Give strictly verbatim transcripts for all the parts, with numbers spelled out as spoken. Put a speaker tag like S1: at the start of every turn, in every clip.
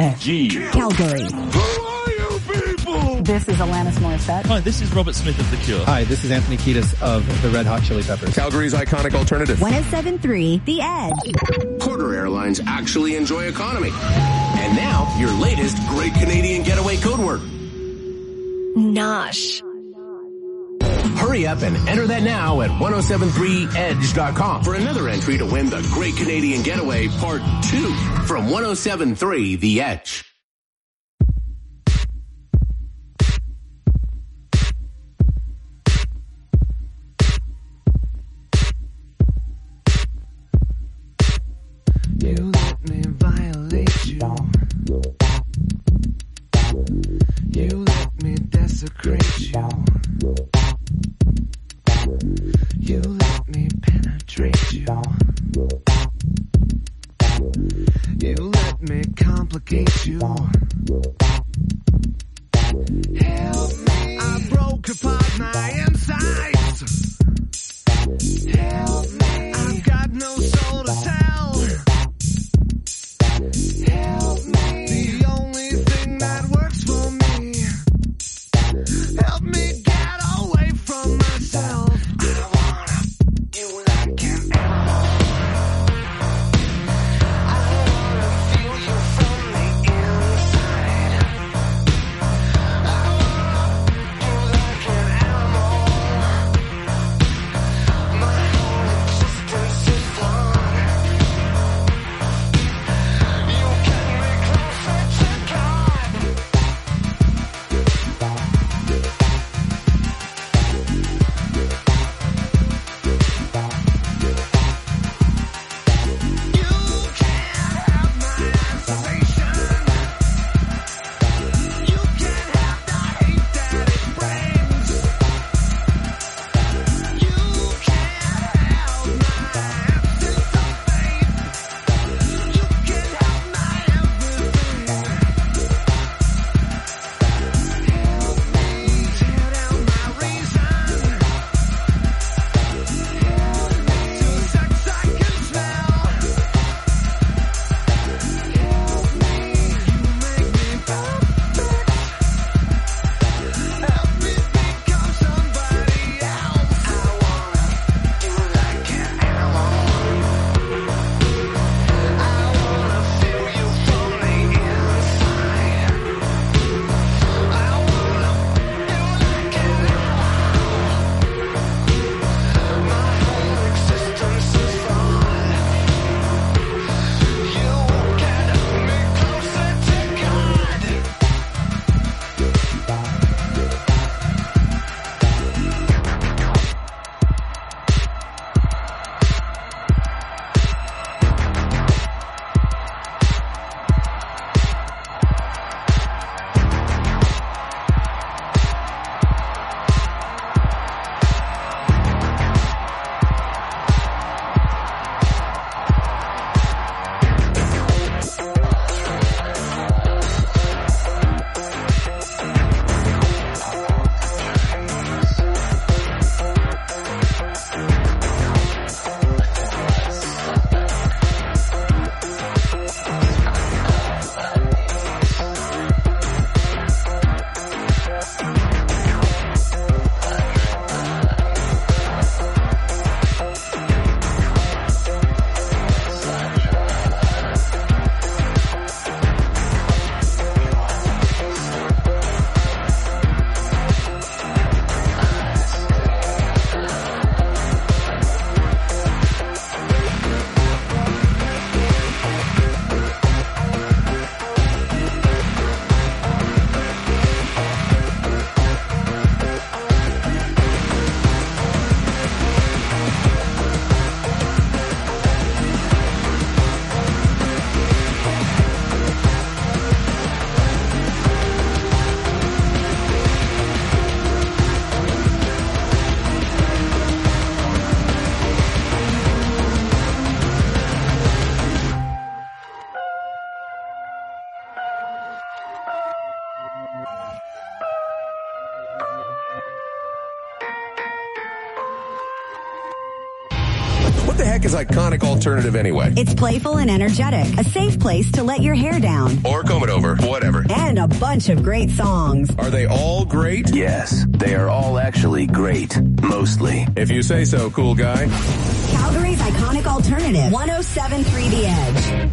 S1: Smith.
S2: G.
S1: Calgary.
S3: Who are you people?
S1: This is Alanis Morissette.
S4: Hi, this is Robert Smith of The Cure.
S5: Hi, this is Anthony Kiedis of the Red Hot Chili Peppers.
S3: Calgary's iconic alternative.
S1: one oh seven point three The Edge.
S6: Porter Airlines actually enjoy economy. And now, your latest Great Canadian Getaway code word.
S7: Nosh.
S6: Hurry up and enter that now at ten seventy-three edge dot com for another entry to win the Great Canadian Getaway Part two from ten seventy-three The Edge.
S8: You let me violate you. You let me desecrate you. You let me penetrate you. You let me complicate you. Help me. I broke apart my insides. Help me. I've got no soul to tell. Help me. The only thing that works for me. Help me get away from myself. I wanna you like an animal. I wanna feel you from the inside. I
S3: the heck is Iconic Alternative anyway?
S1: It's playful and energetic. A safe place to let your hair down.
S3: Or comb it over. Whatever.
S1: And a bunch of great songs.
S3: Are they all great?
S6: Yes, they are all actually great. Mostly.
S3: If you say so, cool guy.
S1: Calgary's Iconic Alternative. one oh seven point three The Edge.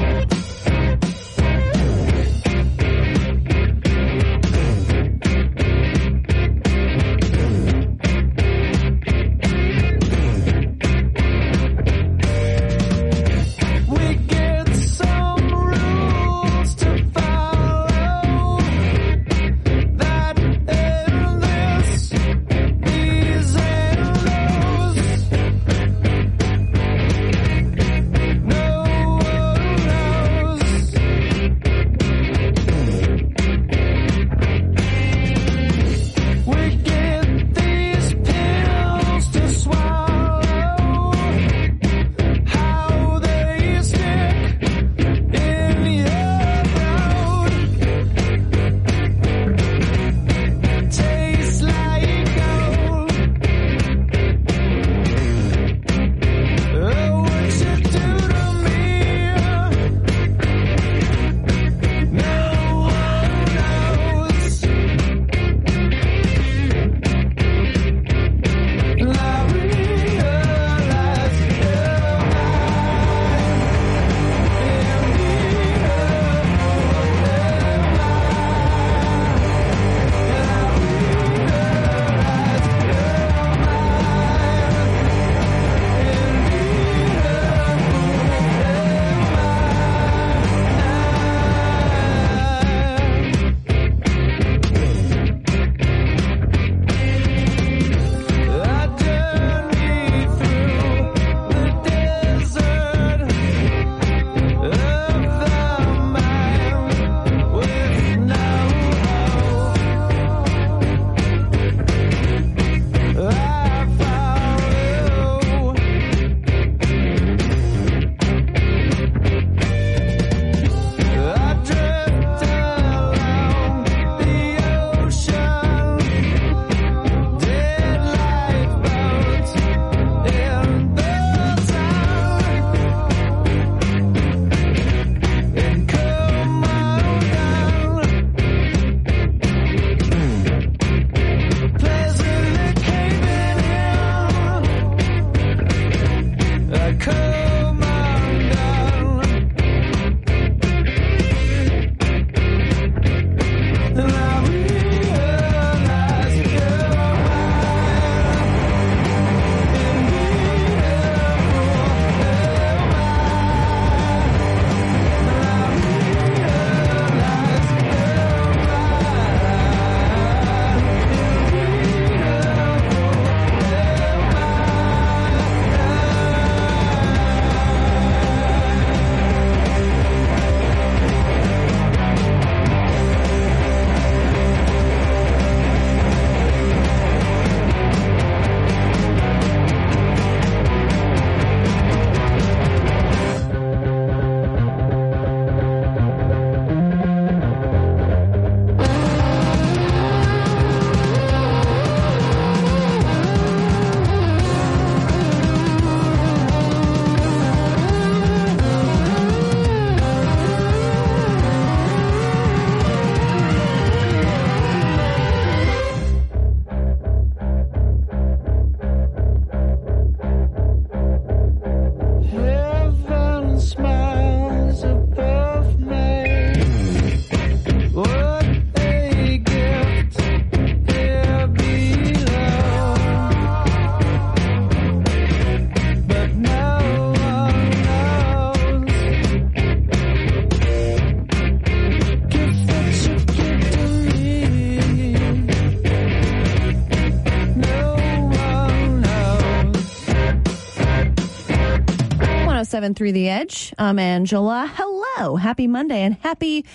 S2: seven point three The Edge. I'm Angela. Hello. Happy Monday and happy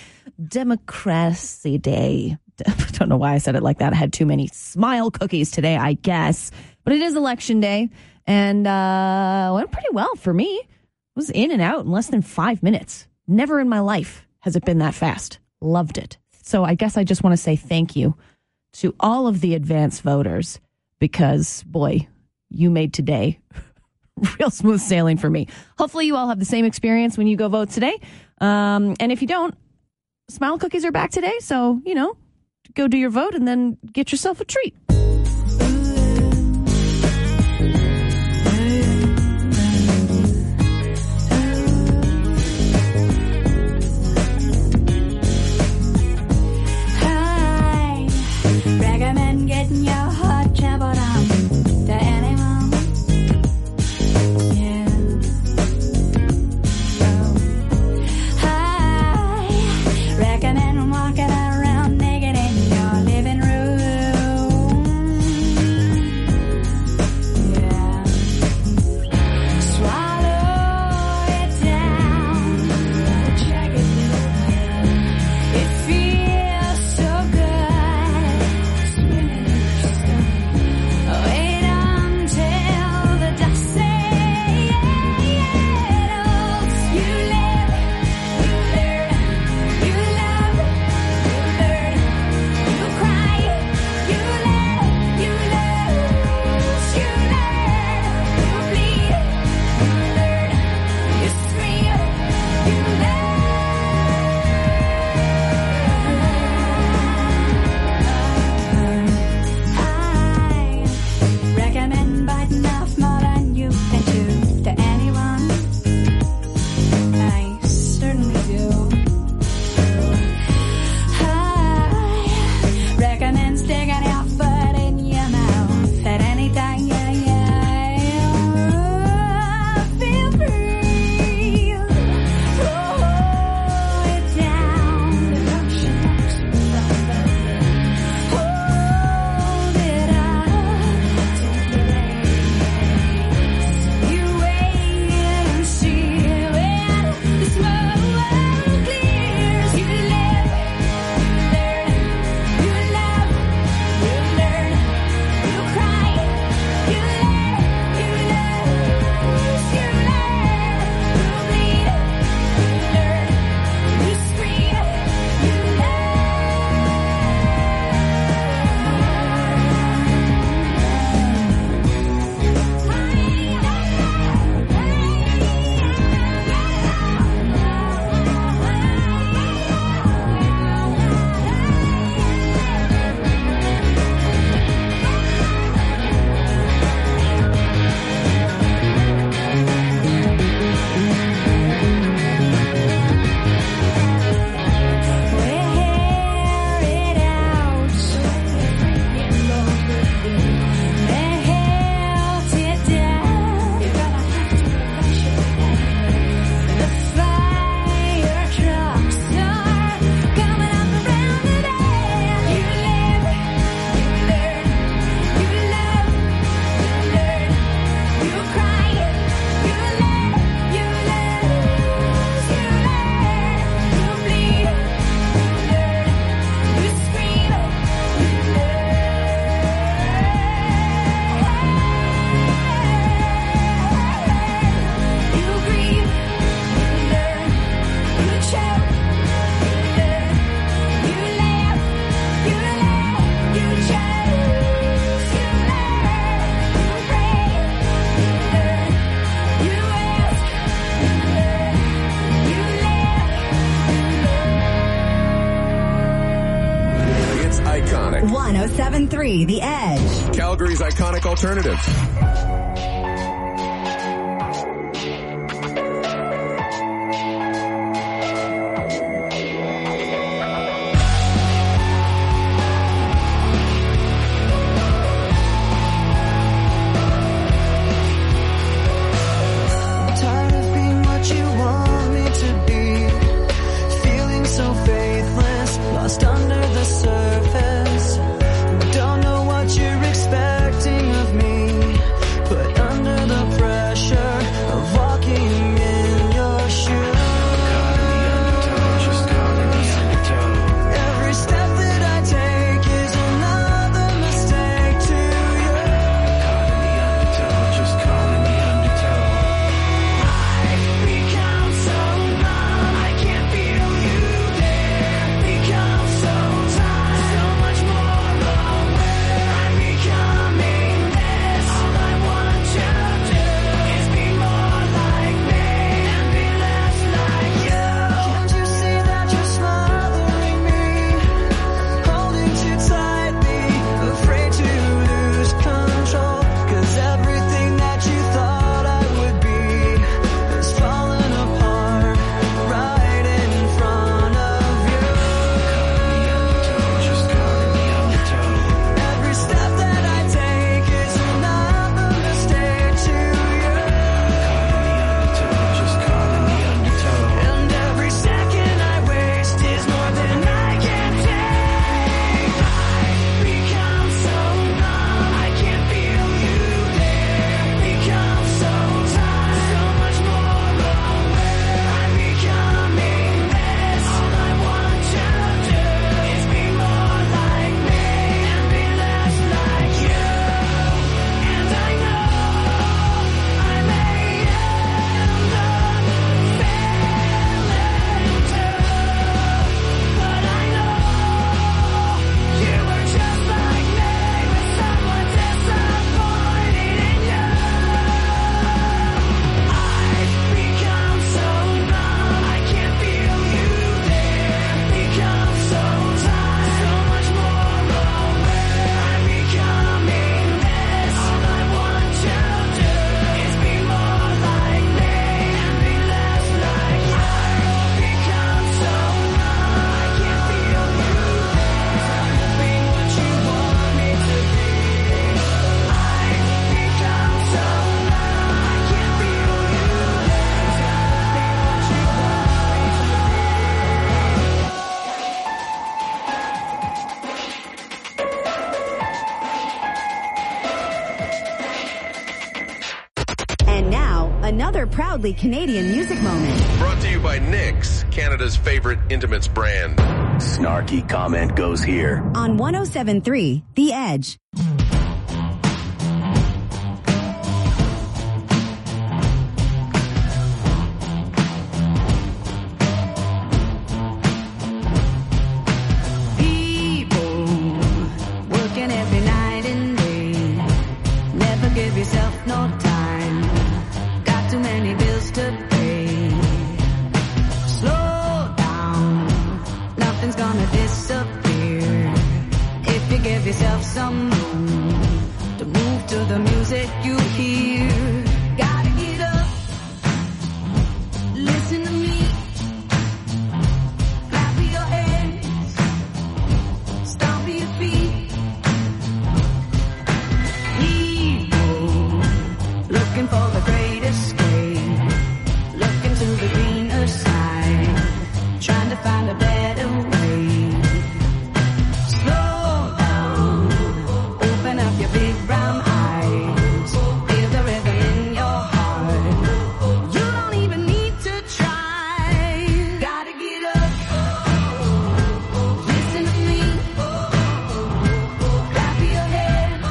S2: Democracy Day. I don't know why I said it like that. I had too many smile cookies today, I guess. But it is election day, and uh, went pretty well for me. It was in and out in less than five minutes. Never in my life has it been that fast. Loved it. So I guess I just want to say thank you to all of the advance voters because, boy, you made today real smooth sailing for me. Hopefully you all have the same experience when you go vote today. Um, and if you don't, Smile Cookies are back today. So, you know, go do your vote and then get yourself a treat.
S4: Recommend getting your hot chocolate on to anyone. Yeah. Oh. I recommend walking around naked in your living room. Yeah. Swallow it down. Check it out. It feels so good. Wait until the dust settles. You live, you learn, you love, you learn, you cry, you let, you lose, you learn, you bleed, you learn, you scream, you learn. I recommend biting off more than you can chew to anyone. I certainly do. I recommend sticking your foot in your mouth at any time. Yeah, yeah. Feel free. Roll it down. Hold it up. You wait and see when the smoke clears. You live, you learn, you love, you learn, you cry, you let, you lose, you learn, you bleed, you learn, you scream, you wear it out. Melt it down. The fire trucks are coming up around the bend. You live, you learn, you love, you learn, you cry, you let, you lose, you learn, you bleed, you learn, you scream, you learn, you grieve, you learn, you choke, you learn, you laugh, you laugh, you choose, you learn, you pray, you learn, you ask, you learn, you live.
S3: It's iconic.
S1: one oh seven point three The Edge.
S3: Calgary's iconic alternative.
S8: Tired of being what you want me to be, feeling so faithless, lost under the surface. Don't know what you're expecting of me, but
S1: Another proudly Canadian music moment.
S3: Brought to you by Nix, Canada's favorite intimates brand.
S6: Snarky comment goes here.
S1: On one oh seven point three The Edge.
S4: People working every night and day. Never give yourself no time. Got too many bills to pay. Slow down. Nothing's gonna disappear. If you give yourself some room to move to the music you hear. Gotta get up. Listen to me. Clap your hands. Stomp your feet. People looking for the great escape. Looking to the greener side. Trying to find a better way. Slow down. Open up your big brown eyes. Feel the rhythm in your heart. You don't even need to try. Gotta get up. Listen to me. Clap your hands.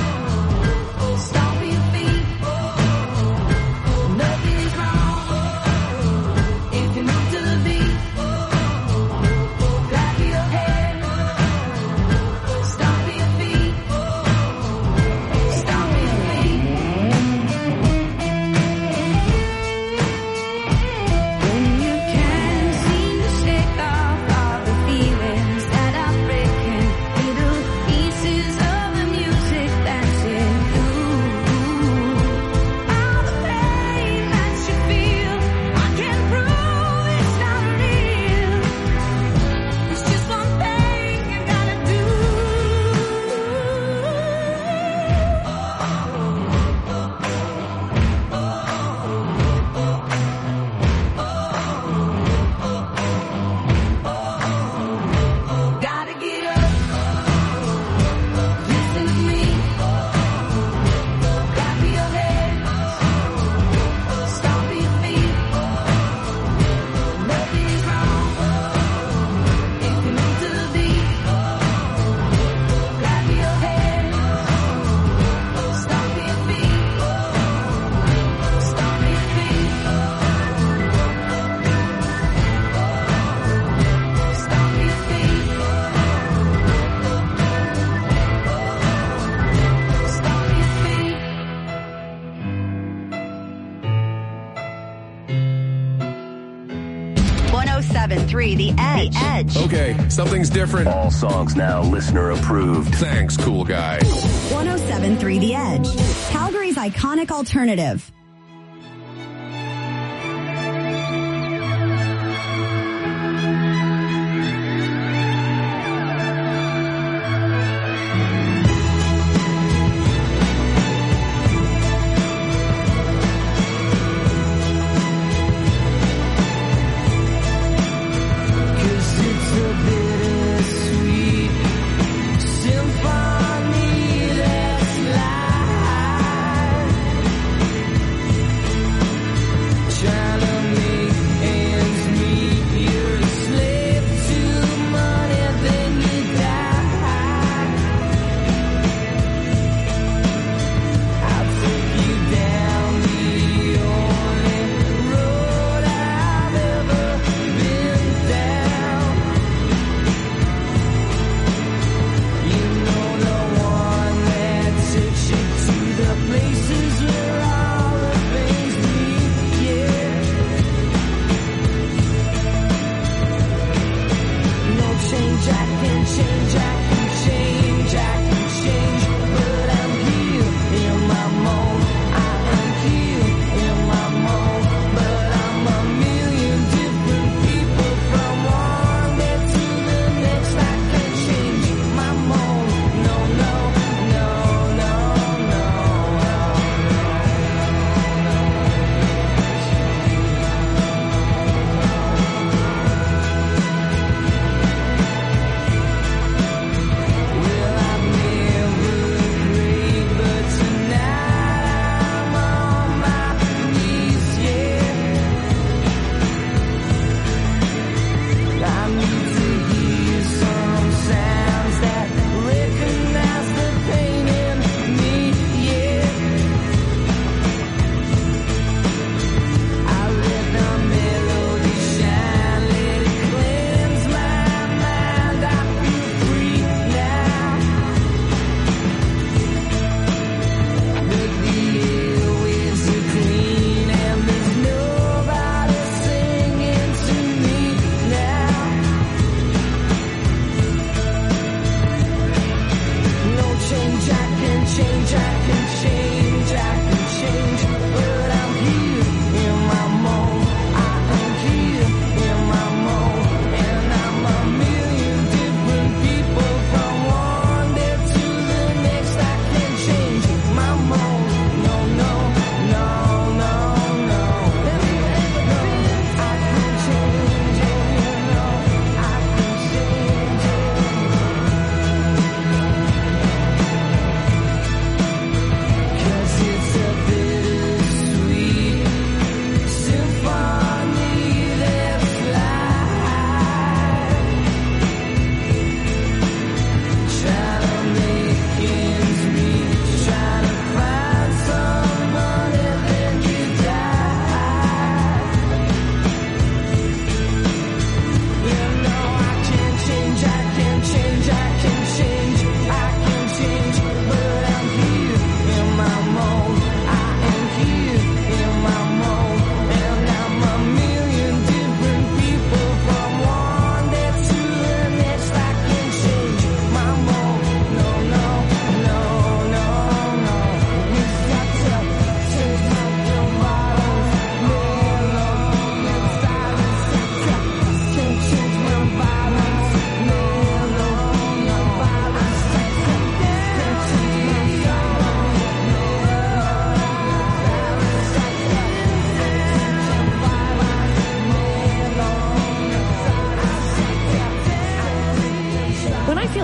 S4: Stomp your feet. Nothing is wrong if you move to the beat. Clap your hands. Stomp your feet. Stomp your feet. When you can't seem to shake off all the feelings that are breaking, little pieces of the music that's in you. All the pain that you feel, I can prove it's not real. It's just one thing you gotta do. Gotta get up. Listen to me. Clap your hands. Stomp your feet. Nothing is wrong if you move to the beat. Clap your hands. Stomp your feet. Stomp your feet. Stomp your feet. Stomp your feet.
S1: one oh seven point three The Edge. The Edge.
S3: Okay, something's different.
S6: All songs now listener approved.
S3: Thanks, cool guy.
S1: one oh seven point three The Edge. Calgary's iconic alternative.
S8: Cause it's a bittersweet symphony that's life.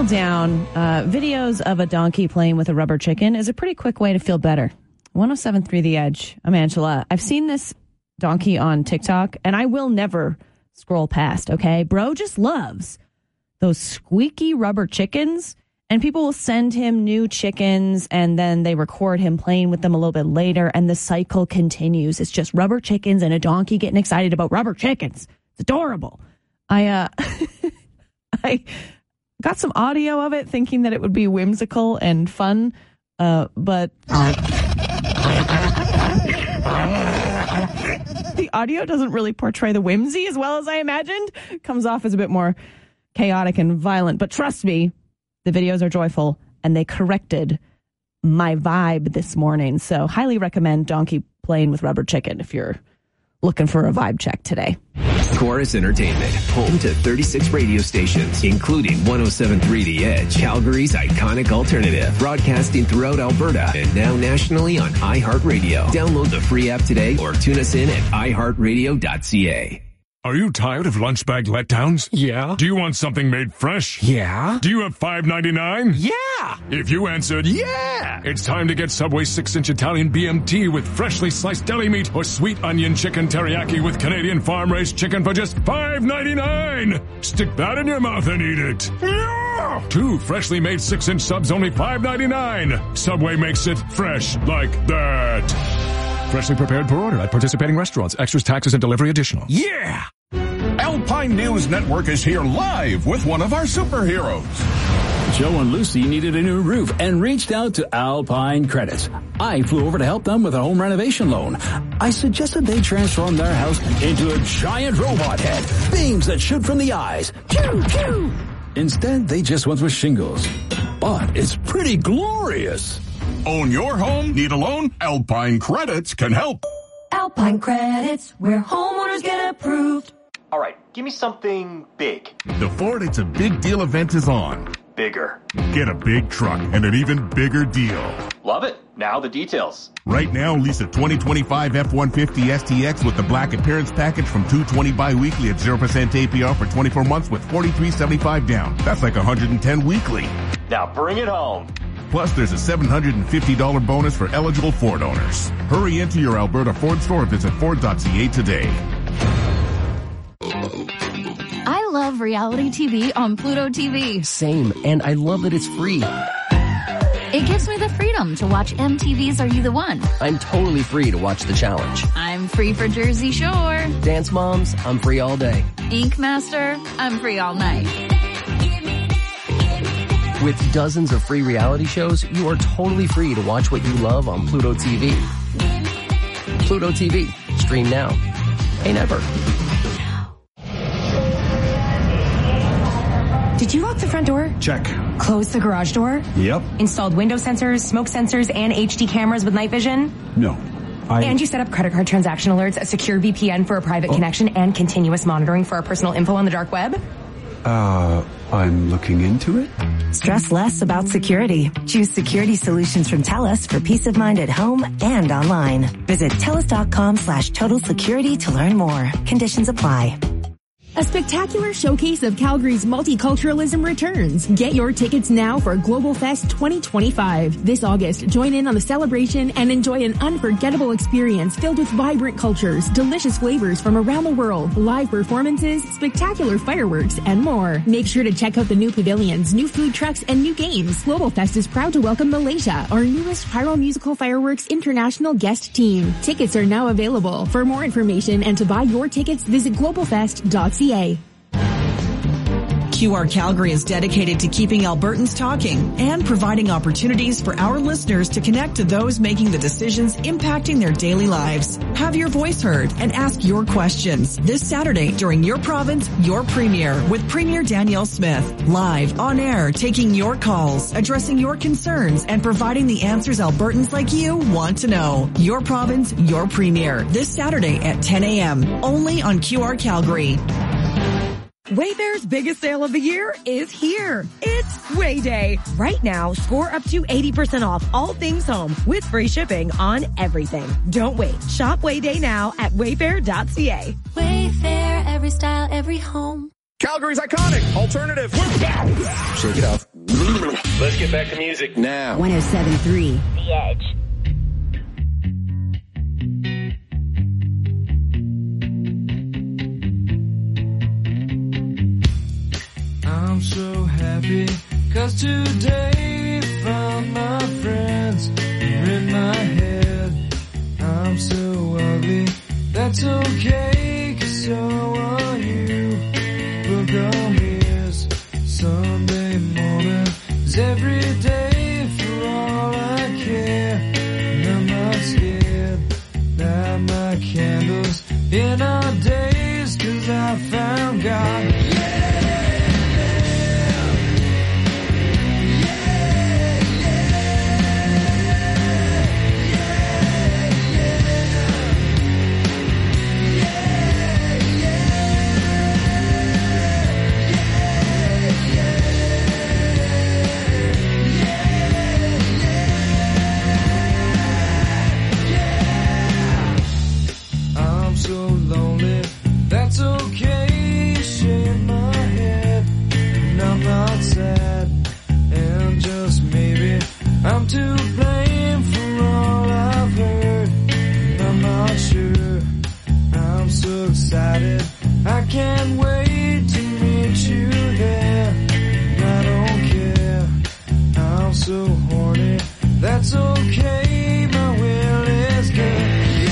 S2: down, uh, videos of a donkey playing with a rubber chicken is a pretty quick way to feel better. one oh seven point three The Edge. I'm Angela. I've seen this donkey on TikTok, and I will never scroll past, okay? Bro just loves those squeaky rubber chickens, and people will send him new chickens, and then they record him playing with them a little bit later, and the cycle continues. It's just rubber chickens and a donkey getting excited about rubber chickens. It's adorable. I, uh, I got some audio of it thinking that it would be whimsical and fun, uh, but the audio doesn't really portray the whimsy as well as I imagined. It comes off as a bit more chaotic and violent, but trust me, the videos are joyful and they corrected my vibe this morning. So highly recommend donkey playing with rubber chicken if you're looking for a vibe check today.
S6: Chorus Entertainment, home to thirty-six radio stations, including one oh seven point three The Edge, Calgary's iconic alternative, broadcasting throughout Alberta and now nationally on iHeartRadio. Download the free app today or tune us in at i heart radio dot c a.
S7: Are you tired of lunch bag letdowns?
S9: Yeah.
S7: Do you want something made fresh?
S9: Yeah.
S7: Do you have five ninety-nine?
S9: Yeah.
S7: If you answered yeah, it's time to get Subway six inch Italian B M T with freshly sliced deli meat or sweet onion chicken teriyaki with Canadian farm-raised chicken for just five ninety-nine. Stick that in your mouth and eat it. Yeah. Two freshly made six inch subs, only five ninety-nine. Subway makes it fresh like that. Freshly prepared per order at participating restaurants. Extras, taxes, and delivery additional.
S9: Yeah. Alpine News Network is here live with one of our superheroes.
S10: Joe and Lucy needed a new roof and reached out to Alpine Credits. I flew over to help them with a home renovation loan. I suggested they transform their house into a giant robot head, beams that shoot from the eyes. Pew, pew. Instead, they just went with shingles. But it's pretty glorious.
S9: Own your home? Need a loan? Alpine Credits can help.
S4: Alpine Credits, where homeowners get approved.
S11: All right, give me something big.
S9: The Ford It's a Big Deal event is on.
S11: Bigger.
S9: Get a big truck and an even bigger deal.
S11: Love it. Now the details.
S9: Right now, lease a twenty twenty-five F one fifty S T X with the Black Appearance Package from two hundred twenty bi-weekly at zero percent A P R for twenty-four months with forty-three seventy-five down. That's like one hundred ten weekly.
S11: Now bring it home.
S9: Plus, there's a seven hundred fifty dollars bonus for eligible Ford owners. Hurry into your Alberta Ford store or visit Ford dot c a today.
S12: I love reality T V on Pluto T V.
S13: Same, and I love that it's free.
S12: It gives me the freedom to watch M T V's Are You the One?
S13: I'm totally free to watch The Challenge.
S12: I'm free for Jersey Shore.
S13: Dance Moms, I'm free all day.
S12: Ink Master, I'm free all night.
S13: With dozens of free reality shows, you are totally free to watch what you love on Pluto T V. Pluto T V. Stream now. Pay never.
S14: Did you lock the front door?
S15: Check.
S14: Close the garage door?
S15: Yep.
S14: Installed window sensors, smoke sensors, and H D cameras with night vision?
S15: No. I...
S14: And you set up credit card transaction alerts, a secure V P N for a private oh. connection, and continuous monitoring for our personal info on the dark web?
S15: Uh, I'm looking into it.
S1: Stress less about security. Choose security solutions from TELUS for peace of mind at home and online. Visit TELUS.com slash total security to learn more. Conditions apply.
S16: A spectacular showcase of Calgary's multiculturalism returns. Get your tickets now for Global Fest twenty twenty-five. This August, join in on the celebration and enjoy an unforgettable experience filled with vibrant cultures, delicious flavors from around the world, live performances, spectacular fireworks, and more. Make sure to check out the new pavilions, new food trucks, and new games. Global Fest is proud to welcome Malaysia, our newest Pyromusical Fireworks International guest team. Tickets are now available. For more information and to buy your tickets, visit global fest dot c a.
S17: Q R Calgary is dedicated to keeping Albertans talking and providing opportunities for our listeners to connect to those making the decisions impacting their daily lives. Have your voice heard and ask your questions this Saturday during Your Province, Your Premier with Premier Danielle Smith. Live, on air, taking your calls, addressing your concerns, and providing the answers Albertans like you want to know. Your Province, Your Premier this Saturday at ten a.m. only on Q R Calgary.
S18: Wayfair's biggest sale of the year is here. It's Way Day. Right now, score up to eighty percent off all things home with free shipping on everything. Don't wait. Shop Way Day now at wayfair dot c a.
S4: Wayfair, every style, every home.
S3: Calgary's iconic alternative. We're back.
S6: Shake it off.
S3: Let's get back to music now.
S19: one oh seven point three
S4: The Edge.
S8: I'm so happy, cause today found my friends are in my head. I'm so ugly, that's okay, cause so are you. Look on me as Sunday morning is every day for all I care. And I'm not scared, light my candles in our days, cause I found God. That's okay, shake my head, and I'm not sad, and just maybe I'm to blame for all I've heard, and I'm not sure, I'm so excited, I can't wait to meet you there, and I don't care, I'm so horny, that's okay, my will is good.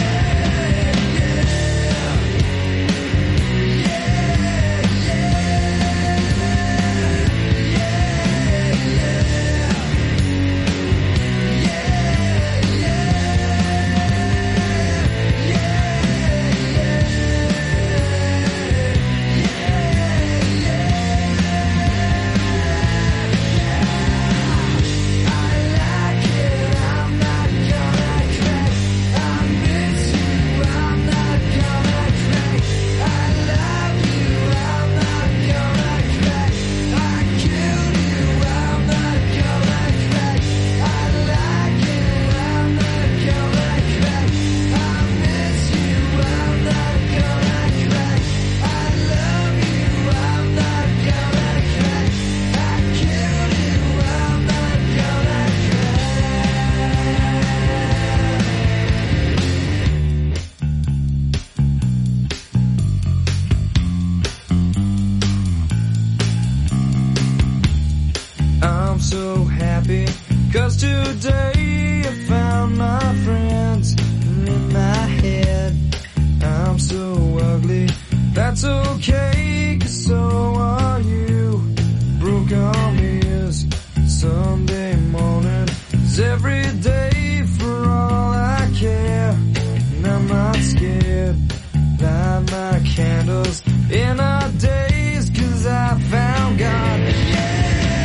S8: I'm so happy, cause today I found my friends in my head. I'm so ugly, that's okay, cause so are you. Broke on me is Sunday morning, is every day for all I care. And I'm not scared, light my candles in our days, cause I found God. Yeah!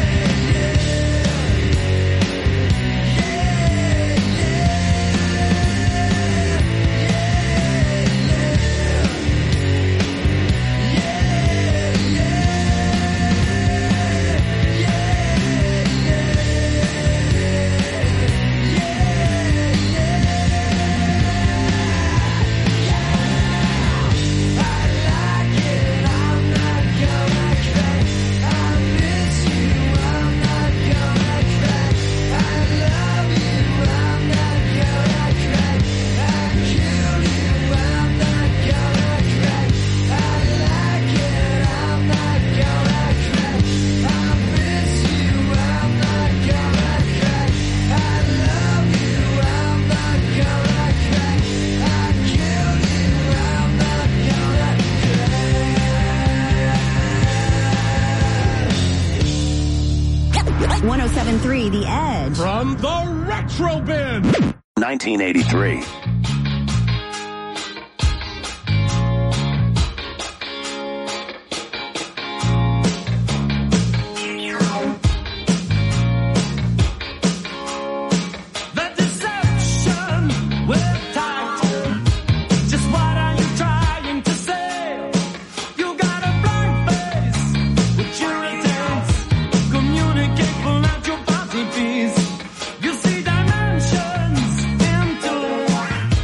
S19: one oh seven point three The Edge.
S3: From the Retro Bin.
S20: nineteen eighty-three.
S8: You see dimensions into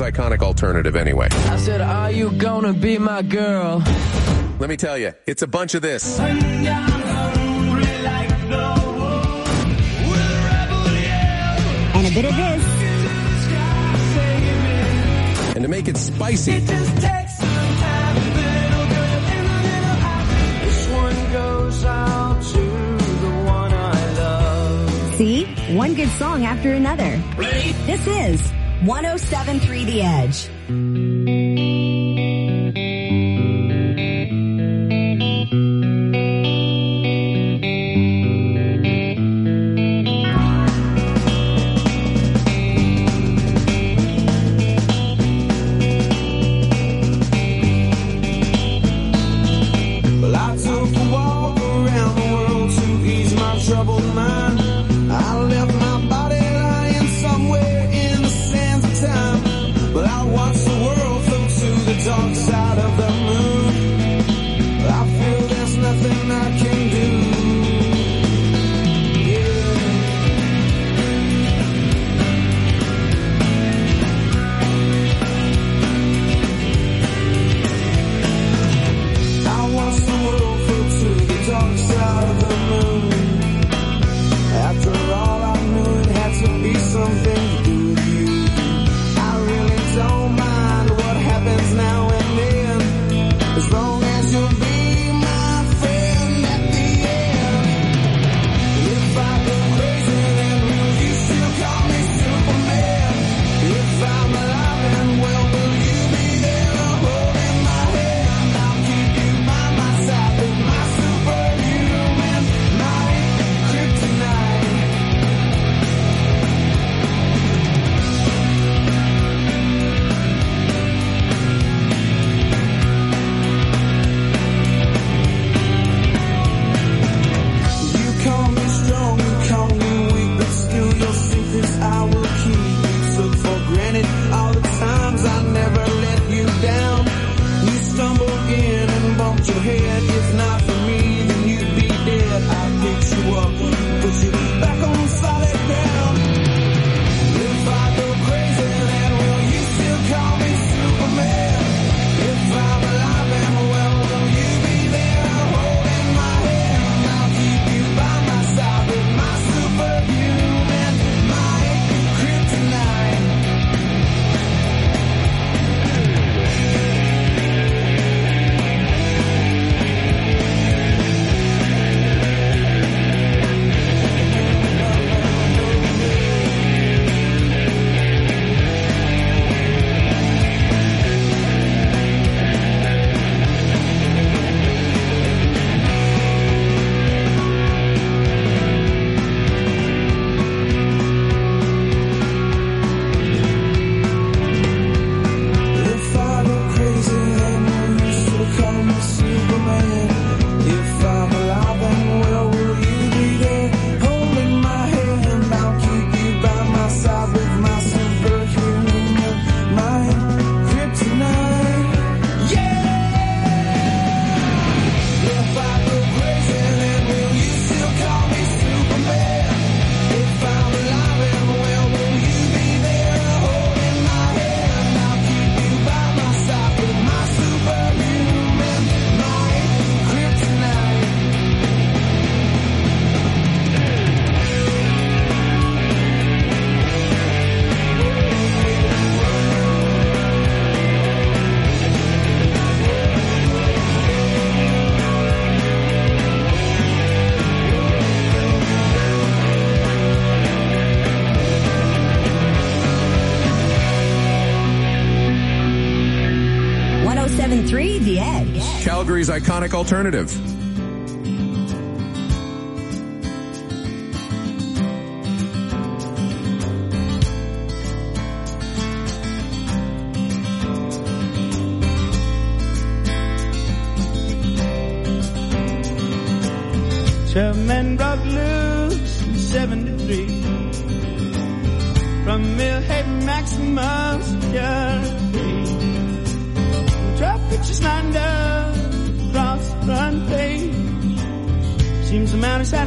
S3: iconic alternative anyway?
S20: I said, are you gonna be my girl?
S3: Let me tell you, it's a bunch of this.
S19: And a bit of this.
S3: And to make it spicy,
S8: This one goes out to the one I love.
S19: See? One good song after another. Ready? This is one oh seven point three The Edge.
S8: Well, I took a walk around the world to ease my troubled mind. I left my body lying somewhere in the sands of time. But I watched the world float to the dark side of the moon. I feel there's nothing I can do. I watched the world float to the dark side of the moon. After all, I knew it had to be something to do with you. I really don't mind what happens now and then, as long as you'll be my friend at the end. If I go crazy, then will you still call me Superman? If I'm alive and well, will you be there holding my hand? I'll keep you by my side with my superhuman might, kryptonite. You call me strong, you call me weak, but still your secrets I will keep. You took for granted all the times I never let you down. You stumbled in and bumped your head. If not for me, then you'd be dead. I picked you up, put you back on solid ground. If I go crazy, then will you still call me Superman? If I'm alive and well, will you be there holding my hand? I'll keep you by my side with my superhuman might, kryptonite. If I go crazy, then will you still call me Superman? If I'm alive and well, will you be there holding my hand? I'll keep you by my side with my superhuman mind, kryptonite. Yeah! If I go crazy, then will you still call me Superman? If I'm alive and well, will you be there holding my hand? I'll keep you by my side with my superhuman might, kryptonite.
S19: one oh seven point three The Edge.
S3: Calgary's iconic alternative.
S8: Twelve men broke loose in seventy-three from Millhaven Maximum Security. Twelve pictures lined up across the front page. Seems the mountains had a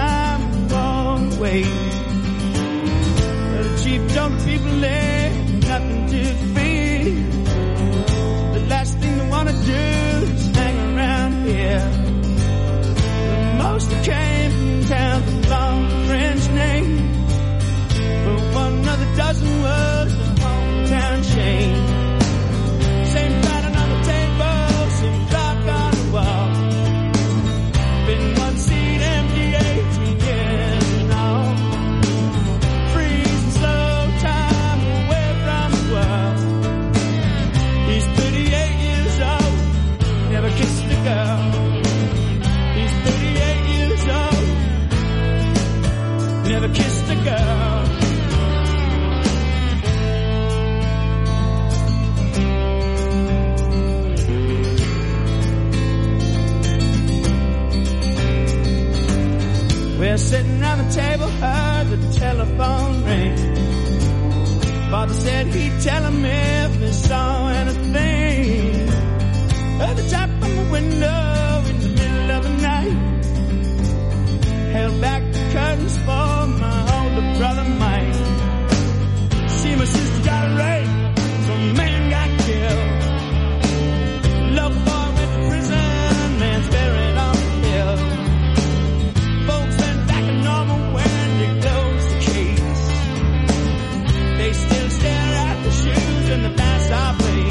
S8: summertime all the way. But the chief told the people there nothing to fear. The last thing I wanna do is hang around here. But most came from town with long French name. But one of the dozen was the hometown chain. Same pattern on the table, same clock on the wall. Been one seat empty eighteen years and all. Freezing slow time away from the world. He's thirty-eight years old, never kissed a girl. He's thirty-eight years old, never kissed a girl. We're sitting around the table, heard the telephone ring. Father said he'd tell him if he saw anything. Heard the tap on the window in the middle of the night. Held back the curtains for my older brother Mike. See, my sister got raped, some man got killed. Local boy went to prison, man's buried on the hill. Folks went back to normal when they closed the case. They still stare at the shoes and the dance I played.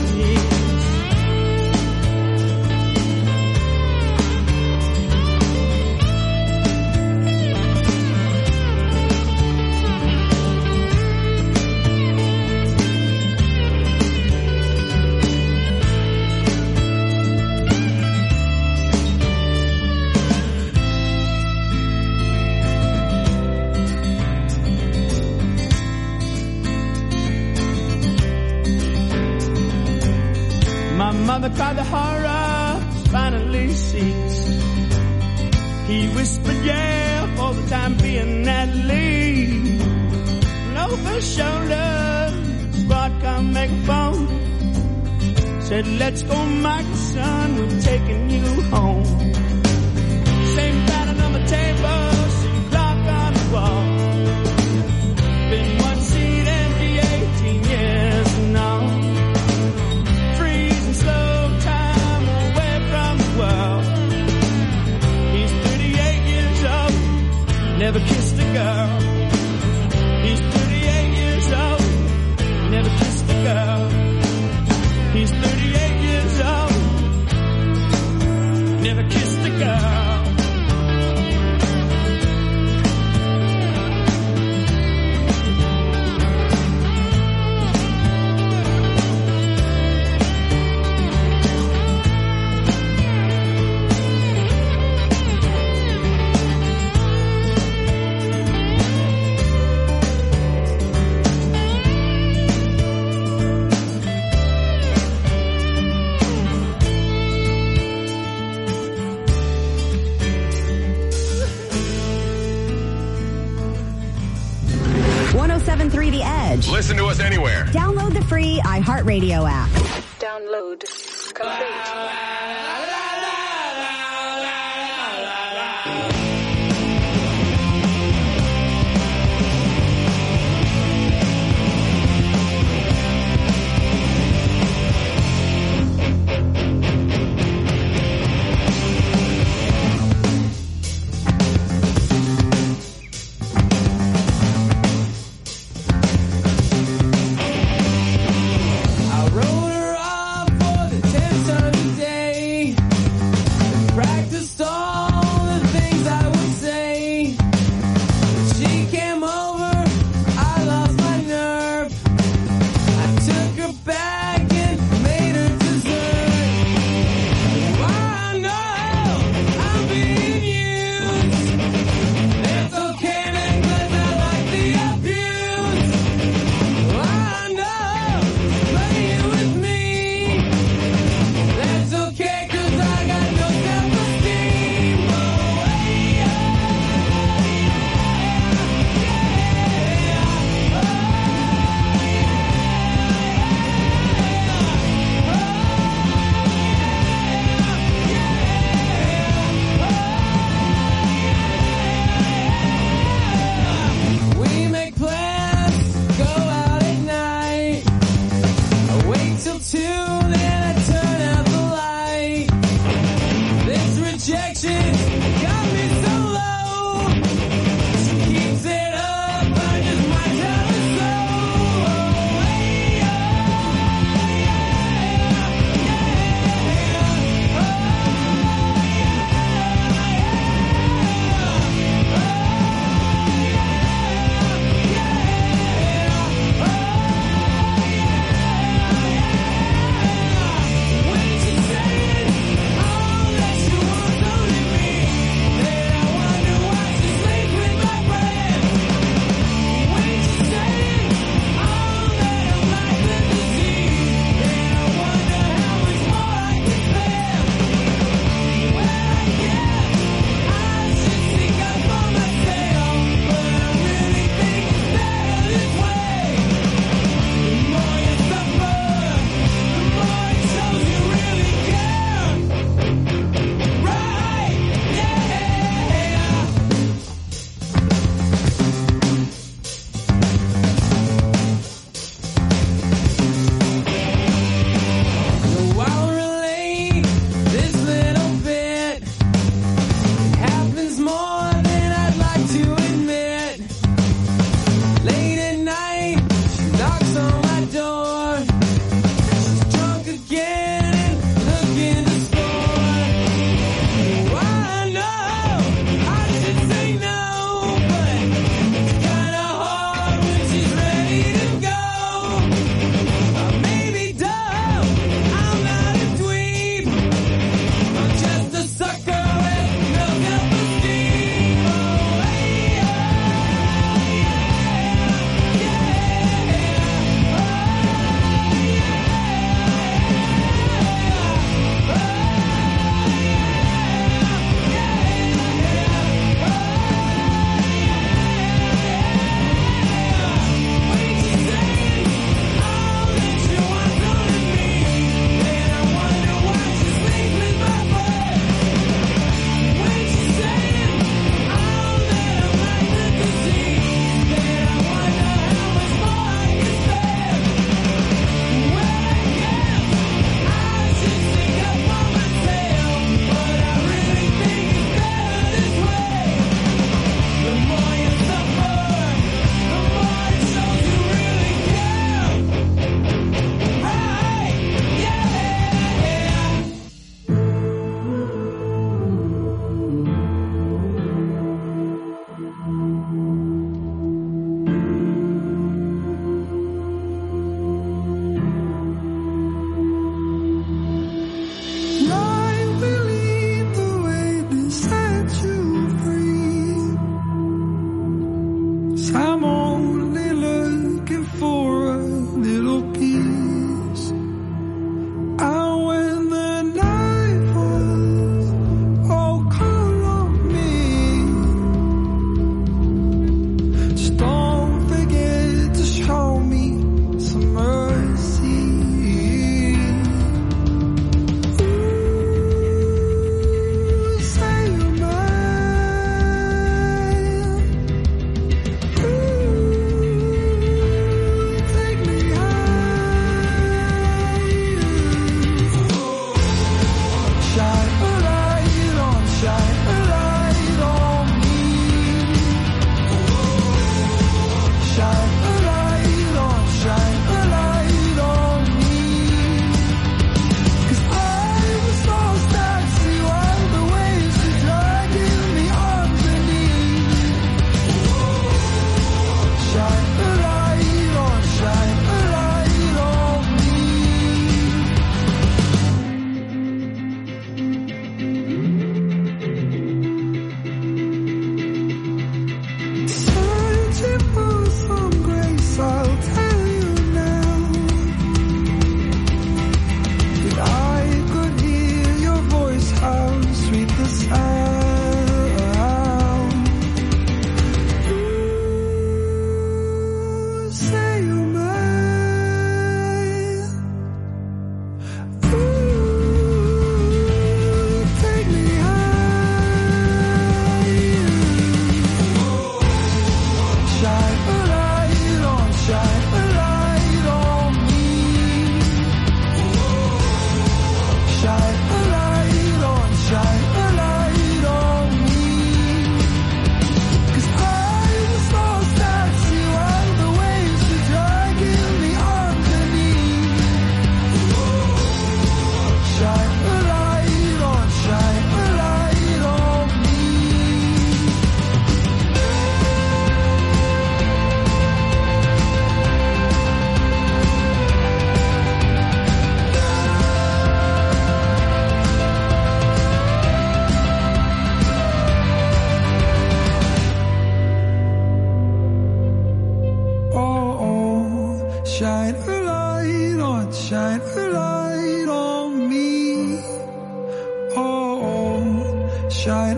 S8: My mother cried, the horror finally ceased. He whispered, yeah, for the time being at least. And over his shoulder, squad car megaphone said, let's go, Michael, son, we're taking you home. Same pattern on the table, same clock on the wall. Been one seat empty eighteen years and all. He's thirty-eight years old, never kissed a girl. He's thirty-eight years old, never kissed a girl. He's thirty-eight years old, never kissed a girl.
S19: one oh seven point three The Edge.
S3: Listen to us anywhere.
S19: Download the free iHeartRadio app.
S4: Download complete.
S8: I wrote her off for the tenth of the day. Practiced all the things I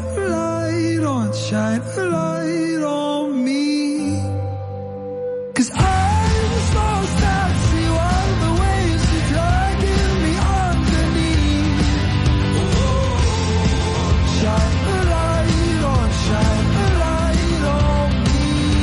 S8: a light on, shine a light on me. 'Cause I'm just lost at sea while the waves are dragging me underneath. Shine a light on, shine a light on me.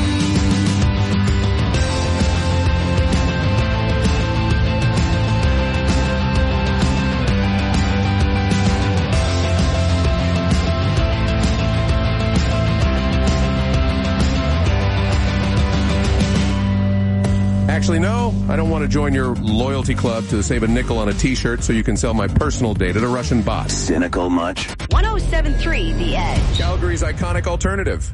S3: Actually, no, I don't want to join your loyalty club to save a nickel on a t-shirt so you can sell my personal data to Russian bots. Cynical much?
S19: one oh seven point three The Edge.
S3: Calgary's iconic alternative.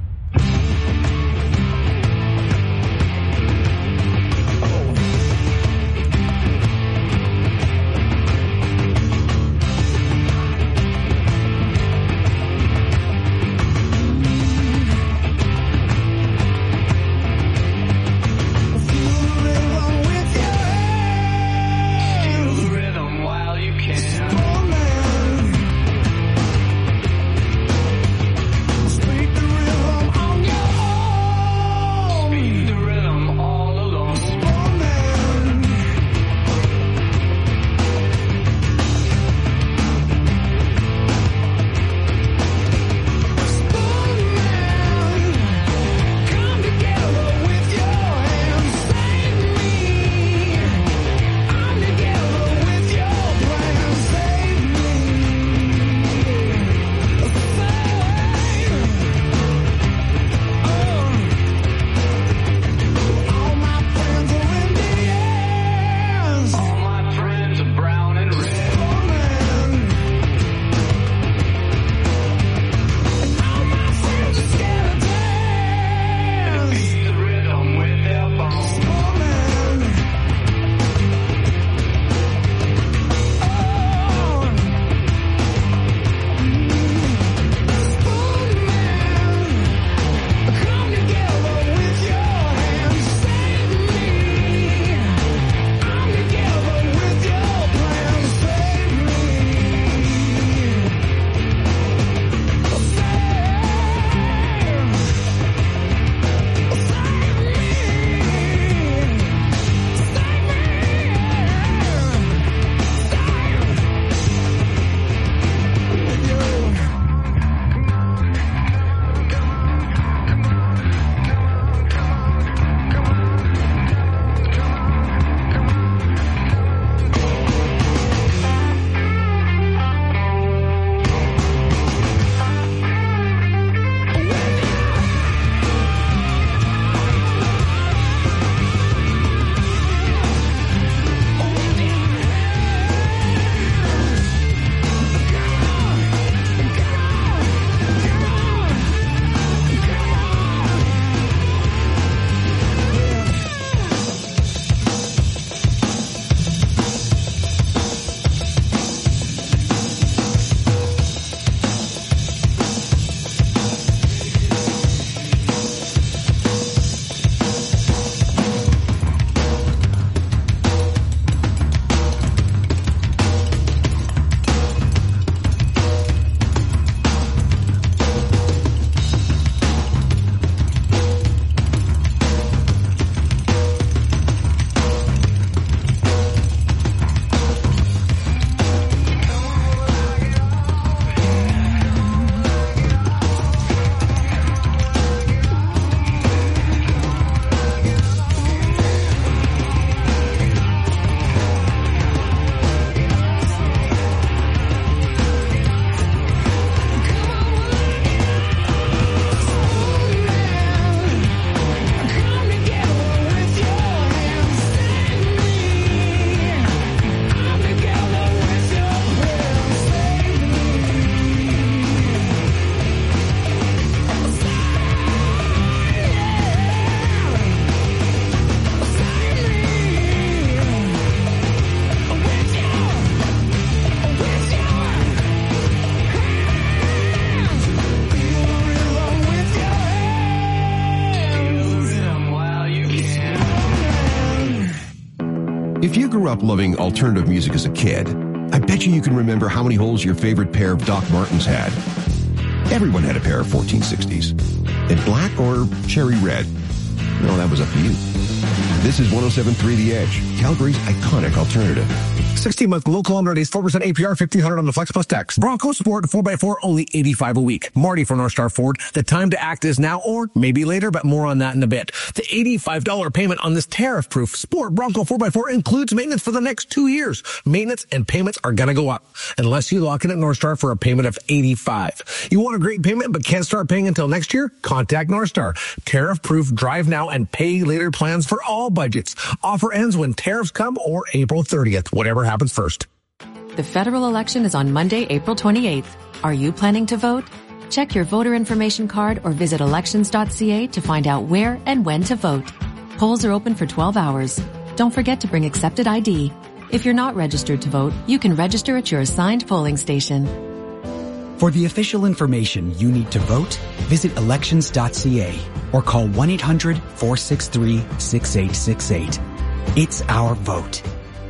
S21: If you grew up loving alternative music as a kid, I bet you you can remember how many holes your favorite pair of Doc Martens had. Everyone had a pair of fourteen sixties. In black or cherry red? No, that was up to you. This is one oh seven point three The Edge, Calgary's iconic alternative.
S5: sixteen-month low kilometer days, four percent A P R, fifteen hundred on the Flex Plus tax. Bronco Sport four by four, only eighty-five a week. Marty for North Star Ford. The time to act is now or maybe later, but more on that in a bit. The eighty-five dollars payment on this tariff-proof Sport Bronco four by four includes maintenance for the next two years. Maintenance and payments are going to go up unless you lock in at North Star for a payment of eighty-five dollars. You want a great payment but can't start paying until next year? Contact North Star. Tariff-proof drive now and pay later plans for all budgets. Offer ends when tariffs come or April thirtieth, whatever happens first.
S22: The federal election is on Monday, April twenty-eighth. Are you planning to vote? Check your voter information card or visit elections dot c a to find out where and when to vote. Polls are open for twelve hours. Don't forget to bring accepted I D. If you're not registered to vote, you can register at your assigned polling station.
S23: For the official information you need to vote, visit elections dot c a or call one eight hundred, four six three, six eight six eight. It's our vote.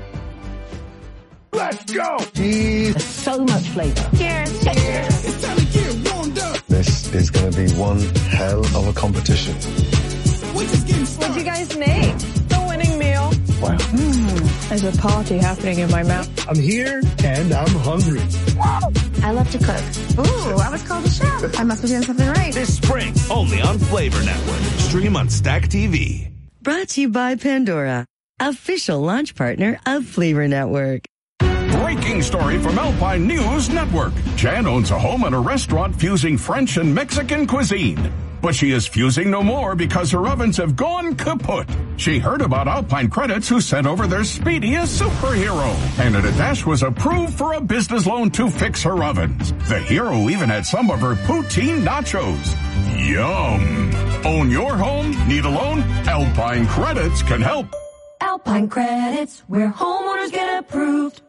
S8: Let's go!
S2: There's so much flavor.
S8: Cheers! Cheers! It's time to get warmed up! This is going to be one hell of a competition.
S24: What'd you guys make? The winning meal.
S8: Wow.
S24: Mm, there's a party happening in my mouth.
S8: I'm here and I'm hungry.
S24: I love to cook. Ooh, I was called a chef. I must be doing something right.
S25: This spring, only on Flavor Network. Stream on Stack T V.
S26: Brought to you by Pandora, official launch partner of Flavor Network.
S27: Breaking story from Alpine News Network. Jan owns a home and a restaurant fusing French and Mexican cuisine. But she is fusing no more because her ovens have gone kaput. She heard about Alpine Credits who sent over their speediest superhero. Canada Dash was approved for a business loan to fix her ovens. The hero even had some of her poutine nachos. Yum. Own your home? Need a loan? Alpine Credits can help.
S4: Alpine Credits, where homeowners get approved.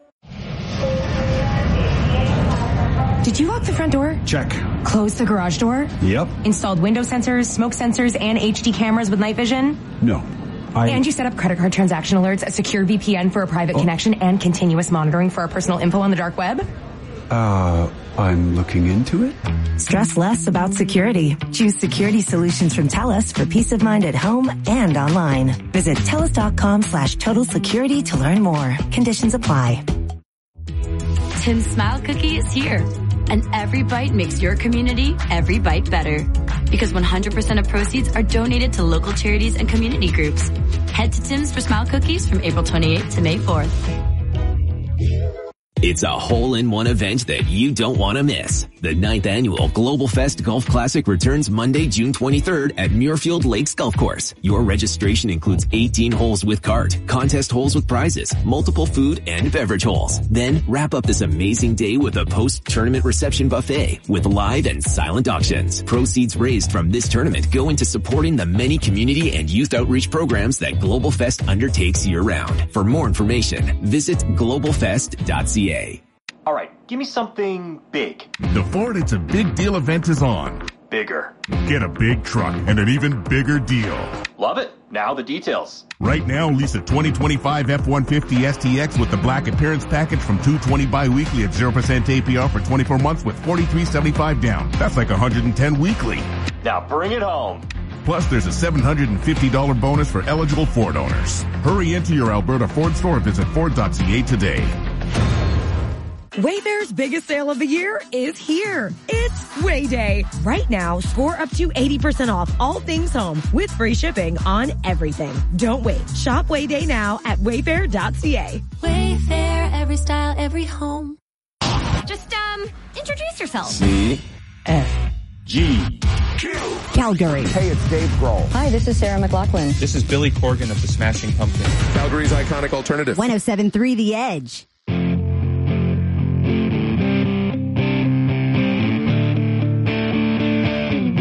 S14: Did you lock the front door?
S9: Check.
S14: Close the garage door?
S9: Yep.
S14: Installed window sensors, smoke sensors, and H D cameras with night vision?
S9: No. I...
S14: And you set up credit card transaction alerts, a secure V P N for a private oh. connection, and continuous monitoring for our personal info on the dark web?
S15: Uh, I'm looking into it.
S1: Stress less about security. Choose security solutions from TELUS for peace of mind at home and online. Visit TELUS.com slash total security to learn more. Conditions apply.
S12: Tim's Smile Cookie is here. And every bite makes your community every bite better. Because one hundred percent of proceeds are donated to local charities and community groups. Head to Tim's for Smile Cookies from April twenty-eighth to May fourth.
S6: It's a hole-in-one event that you don't want to miss. The ninth annual Global Fest Golf Classic returns Monday, June twenty-third at Muirfield Lakes Golf Course. Your registration includes eighteen holes with cart, contest holes with prizes, multiple food and beverage holes. Then wrap up this amazing day with a post-tournament reception buffet with live and silent auctions. Proceeds raised from this tournament go into supporting the many community and youth outreach programs that Global Fest undertakes year-round. For more information, visit global fest dot c a.
S11: All right, give me something big.
S9: The Ford It's a Big Deal event is on.
S11: Bigger.
S9: Get a big truck and an even bigger deal.
S11: Love it. Now the details.
S9: Right now, lease a twenty twenty-five F one fifty S T X with the Black Appearance Package from two hundred twenty bi-weekly at zero percent A P R for twenty-four months with forty-three seventy-five down. That's like one hundred ten weekly.
S11: Now bring it home.
S9: Plus, there's a seven hundred fifty dollars bonus for eligible Ford owners. Hurry into your Alberta Ford store or visit Ford dot c a today.
S18: Wayfair's biggest sale of the year is here. It's Way Day. Right now, score up to eighty percent off all things home with free shipping on everything. Don't wait. Shop Way Day now at wayfair dot c a.
S12: Wayfair, every style, every home. Just, um, introduce yourself.
S28: C F G Q
S29: Calgary.
S28: Hey, it's Dave Grohl.
S29: Hi, this is Sarah McLachlan.
S30: This is Billy Corgan of the Smashing Pumpkins.
S3: Calgary's iconic alternative.
S19: one oh seven point three The Edge.